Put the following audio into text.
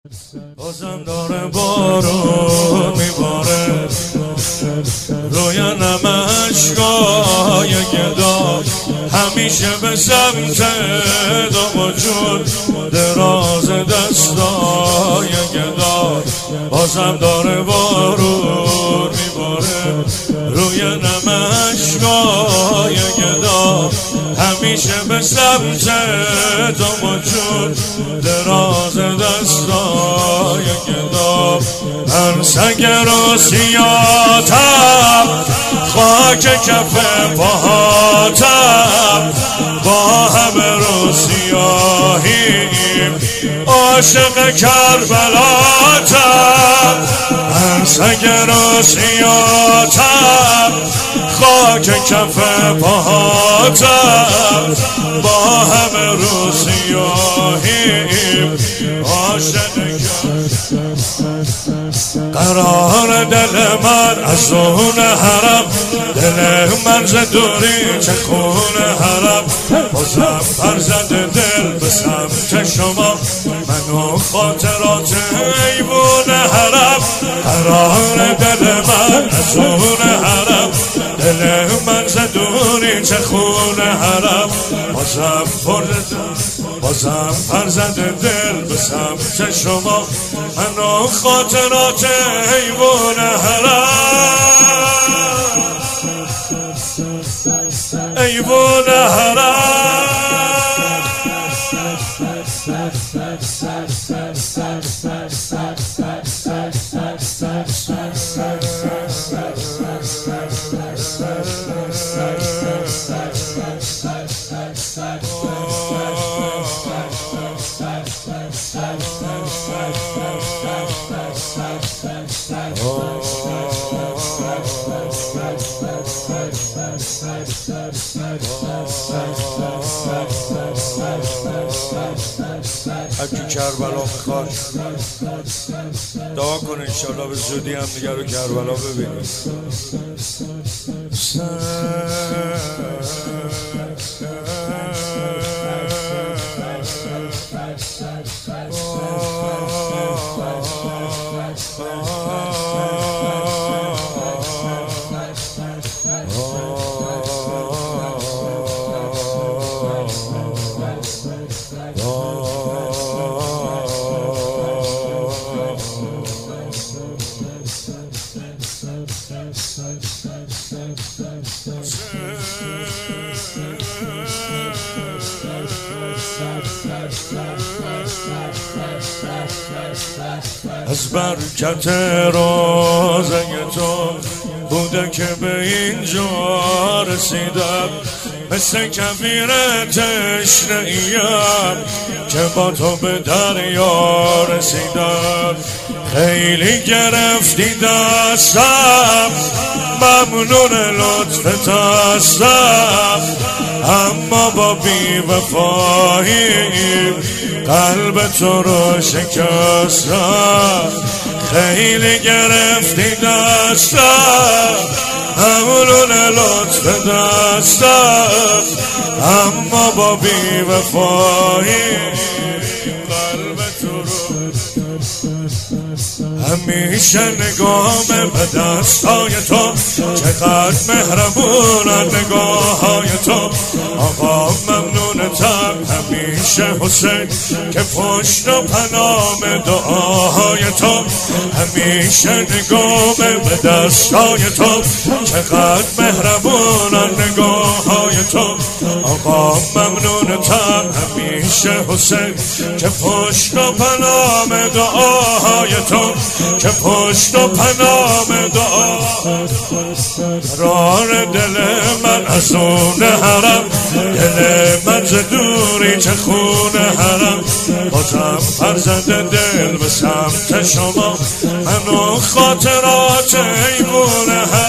بازم داره بارون میباره روی نمشگاه گدا، همیشه به سمت دو وجود دراز دستای گدا. بازم داره بارون میباره روی نمشگاه گدا، همیشه به سمت دو وجود دراز دستای گدا. من سگر و سیاتم، خاک کف پاهاتم، با همه رو سیاهیم عاشق کربلاتم. من سگر و سیاتم، خاک کف پاهاتم، با همه رو سیاهیم عاشق. قرار دل من از اون حرم، دل من ز دوری چه خون حرم. بازم فرزند دل به سمت شما، من و خاطرات ایوون حرم. قرار دل من از اون حرم، دل من ز دوری چه خون حرم. بازم فرزند دل به سمت شما، من و خاطرات ایوون حرم، ایوون حرم. اگه کربلا میخواد دعا کن انشالله به زودی هم دیگر رو کربلا ببینیم. از برکت روزه تو بوده که به اینجا رسیدم، مثل کبیر تشنه‌ایم که با تو به دریا رسیدم. خیلی گرفتی دستم، ممنون لطفت هستم، اما با بی‌وفایی قلب تو رو شکستم. خیلی گرفتی دستم، ممنون لطفت هستم، اما با بی‌وفایی قلب تو رو. همیشه نگاهم به دستای تو، چقدر مهربونن نگاههای تو. آقا ممنونتم همیشه حسین که پشت و پنام دعاهای تو. همیشه نگاهم به دستای تو، چقدر مهربونن نگاههای تو. آقا ممنونتم همیشه حسین که پشت و پنام دعاهای تو، که پشت و پنام دعا. قرار دل من از اون حرم، دل من ز دوری چه خون حرم. بازم فرزند دل به سمت شما، من و خاطرات ایوون حرم.